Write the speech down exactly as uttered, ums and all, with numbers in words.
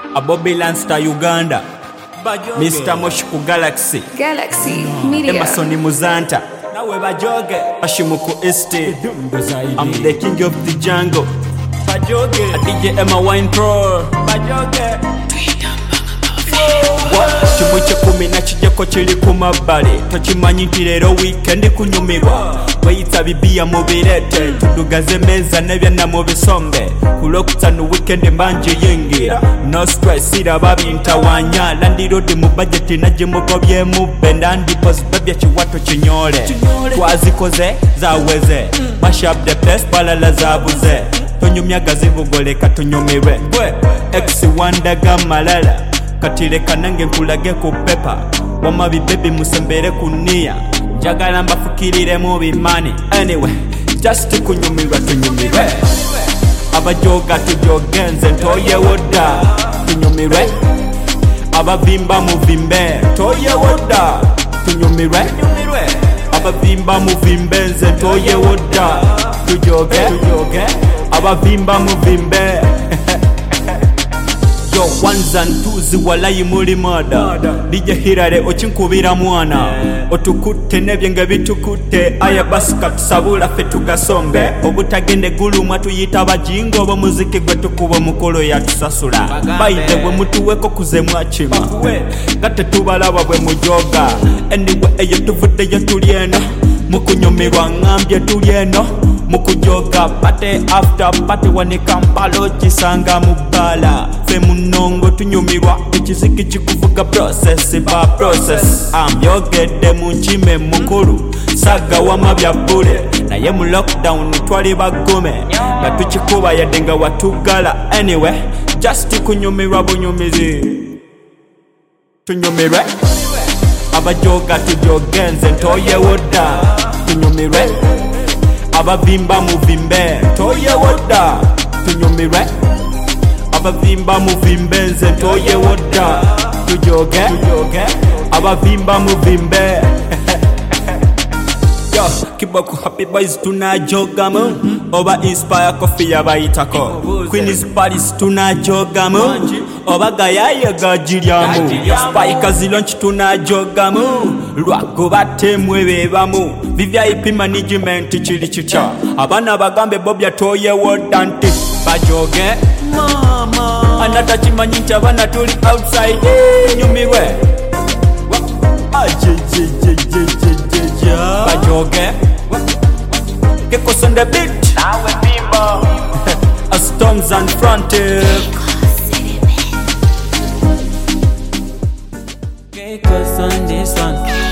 A Bobby Lanster Uganda, Mister Moshiku Galaxy, Galaxy Media, Emerson Muzanta, Ashimuku Este. I'm the king of the jungle. A D J Emma Wine Pro. Chibuche kumi na chijeko chili kumabale. Tochimanyi nti lero weekend kunyumirwa. Weyita bibiya mubirete. Tudugaze meza nebya na mubisombe. Kulokutanu weekend mbanje yingira. No stress ira babintawanya. Landi road mu budget naje mugobye mubbe. Ndandi pos babya chiwato chinyole. Twazikoze zaweze. Mash up the place balala zabuze. Tonyumyaga zivugoleka tunyumirwe. X wandaga malala. Katile kanange nkulage ku pepa. Wama bibebi musembere kunia. Njagala mbafukirire mu bimani. Anyway, just kunyumirwa tunyumirwe. Abajoga tujogenze ntoye woda. Tunyumirwe. Abavimba muvimbe ntoye woda. Tunyumirwe. Abavimba muvimbenze ntoye woda. Tujoge. Abavimba muvimbe. Yo, ones and twos walayi muli mada. D J Hirare ochinkubira mwana. Otukute nebyenga bitukute. Aya basika tusabula fe tugasombe. Obutagende gulu mwatu yita bajingo. Bo muziki gwetu kubo mukolo ya tusasula. Baide bwe mutuweko kuze mwachima. Gate tubalaba bwe mujoga. Anyway eyo tuvude yo tulieno. Mukunyumirwa ngambye tulieno. Mukujoga pate after pate wanekampalo chisanga mubala. Fe munongo tunyumirwa ekiziki kikuvuga process ba process. Am yogede munchime mukuru saga wamabya bule. Naye mu lockdown twali bagome. Batuchikuba yadenga watugala. Anyway, just kunyumirwa bunyumizi. Tunyumirwe. Abajoga tujogenze ntoye woda. Tunyumirwe. Abavimba muvimbe ntoye woda. Tunyumirwe. Abavimba muvimbenze ntoye woda. Tujoge. Abavimba muvimbe. Yo, Kiboku Happy Boys tunajogamu. Oba Inspire Coffee yabayitako. Queen's Paris tunajogamu. Oba Gayaye gajiryamu. Spikers launch tunajogamu. Lwako batemwe bebamu. V V I P management chili chicha. Abana bagambe Bobya toye woda nti bajoge. Mama anata chimanyi nti abana tuli outside. Nyumirwe. Bajoge. Gekos on the beat. Nawe Bimbo. A Storms and Frantic. Gekos on this one.